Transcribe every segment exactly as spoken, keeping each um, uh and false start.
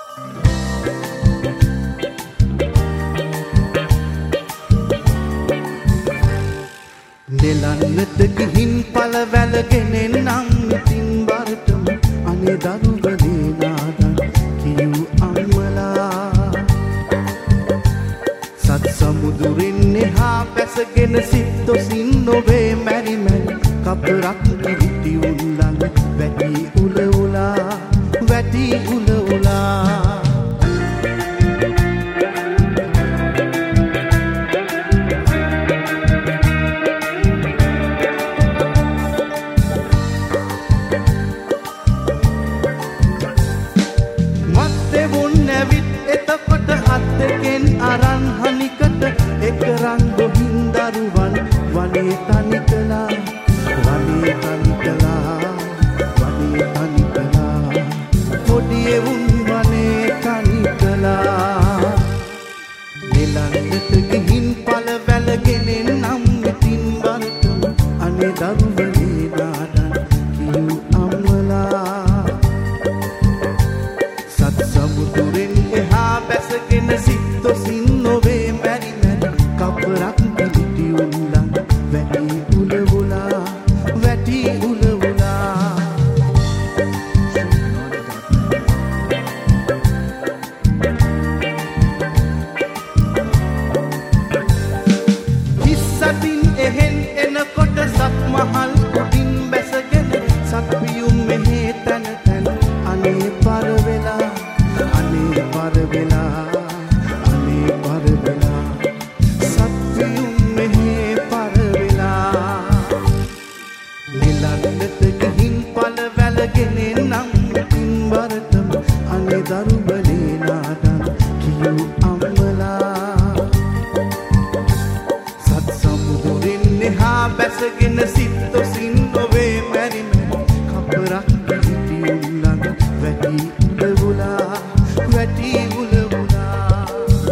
නෙලන්නට ගිහින් පල වැලගෙන නම් ඉතින් බරටම අනේ දරුවනේ නාදන් කියූ අම්මලා සත් සමුදුරින් එහා පැසගෙන සිත්තොසින් නොවේ මැරි මැරි කපරක් කිරිටි උල්ලන් වැටි උල උලා වැටි උල උලා අත්තකෙන් අරන් හනිකට එක රන් ගොහින් දරුවන් වනේ තනි කළා වනේ තනි කළා වනේ තනි කළා පොඩි එවුන් වනේ තනි කළා නෙලන්නට ගිහින් පල වැලගෙන නම් ඉතින් බරටම අනේ දරුවනේ නාඩන් කියූ අම්මලා සත් සමුදුරෙන් එහා බැසගෙන සිත්තොසින් නොවේ මැරි මැරි කපරක් පිළිටි උල්ලන් වැටි උල උලා වැටි උල උලා හිස්සටින් එහෙන් එනකොට සත් මහල් උඩින් බැසගෙන සත්පියුම් මෙහෙ තන තන අනේ පර වෙලා අනේ පර වෙලා අනේ පර වෙලා සත්පියුම් මෙහෙ පර වෙලා නෙලන්නට ගිහින් පල වැලගෙන නම් ඉතින් බරටම අනේ දරුවනේ නාඩන් කියූ අම්මලා සත් සමුදුරින් එහා බැසගෙන සිත්තොසින් නොවේ මැරි මැරි කපරක් පිළිටි උල්ලන් වැටි උල උලා වැටි උල උලා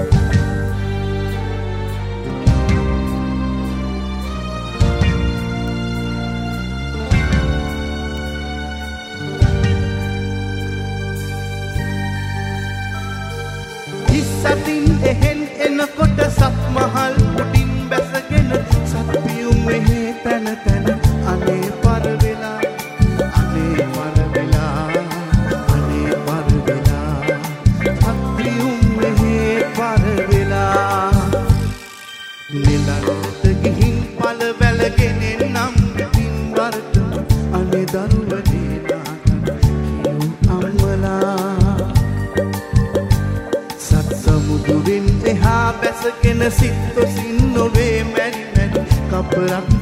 හිස්සටින් එහෙන් එනකොට සත් මහල් උඩින් බැසගෙන සත්පියුම් මෙහෙ තන තන අනේ පර වෙලා අනේ පර වෙලා අනේ පර වෙලා සත්පියුම් මෙහෙ පර වෙලා නෙලන්නට ගිහින් පල වැලගෙන නම් ඉතින් බරටම අනේ දරුවනේ නාඩන් කියූ අම්මලා සත් සමුදුරින් එහා බැසගෙන සිත්තොසින් නොවේ මැරි මැරි කපරක්